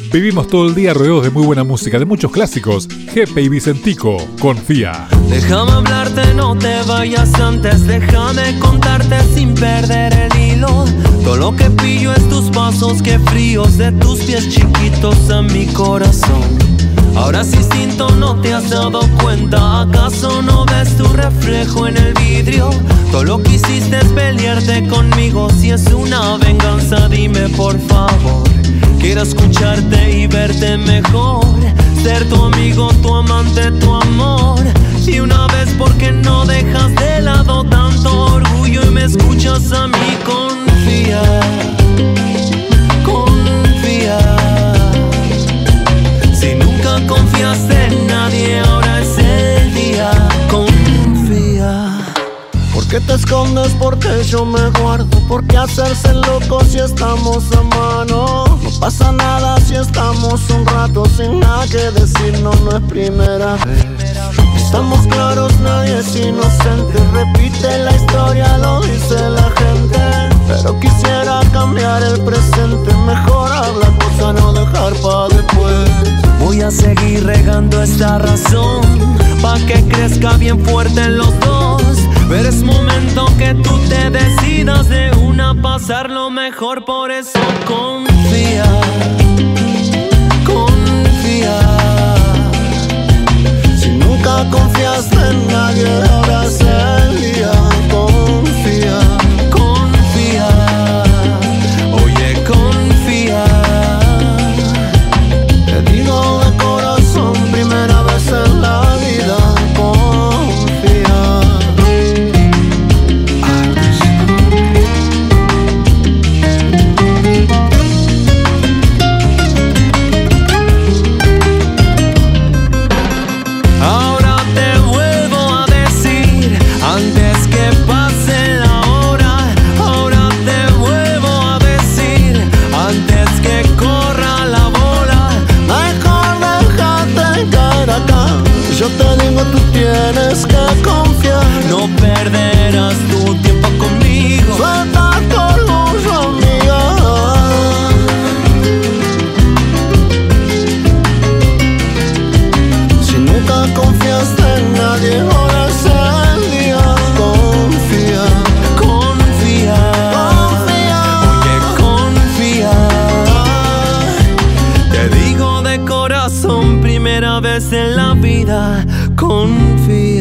Vivimos todo el día rodeados de muy buena música, de muchos clásicos. Jepe y Vicentico, Confía. Déjame hablarte, no te vayas antes. Déjame contarte sin perder el hilo. Todo lo que pillo es tus pasos, que fríos de tus pies chiquitos a mi corazón. Ahora es distinto, no te has dado cuenta. ¿Acaso no ves tu reflejo en el vidrio? Todo lo que hiciste es pelearte conmigo. Si es una venganza, dime por favor. Quiero escucharte y verte mejor. Ser tu amigo, tu amante, tu amor. Y una vez, ¿por qué no dejas de lado tanto orgullo y me escuchas a mí? Confía, confía. Si nunca confiaste en nadie, ahora es el día. Confía. ¿Por qué te escondes? Porque yo me guardo. ¿Por qué hacerse loco si estamos a mano? No pasa nada si estamos un rato sin nada que decirnos, no es primera vez. Estamos claros, nadie es inocente. Repite la historia, lo dice la gente. Pero quisiera cambiar el presente. Mejorar la cosa, no dejar pa' después. Voy a seguir regando esta razón pa' que crezca bien fuerte en los dos. Pero es momento que tú te decidas de una pasarlo mejor. Por eso confía, confía. Si nunca confiaste en nadie, ahora es el día. Confía, confía. Oye, confía. te digo de corazón, primera vez en la vida. Confía. Ahora te vuelvo a decir, antes que pase la hora. Ahora te vuelvo a decir, antes que corra la bola. Mejor déjate caer acá. Yo te digo, tú tienes que confiar. No perderás tu tiempo conmigo. Suelta tu orgullo, amiga. Si nunca confiaste en nadie, ahora es el día. Confía, Confía, confía. oye, confía. Te digo de corazón, primera vez en la vida, confía.